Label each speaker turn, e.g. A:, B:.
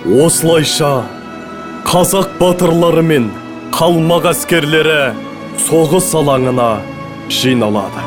A: Осылайша қазақ батырлары мен қалмақ әскерлері соғыс алаңына жиналады.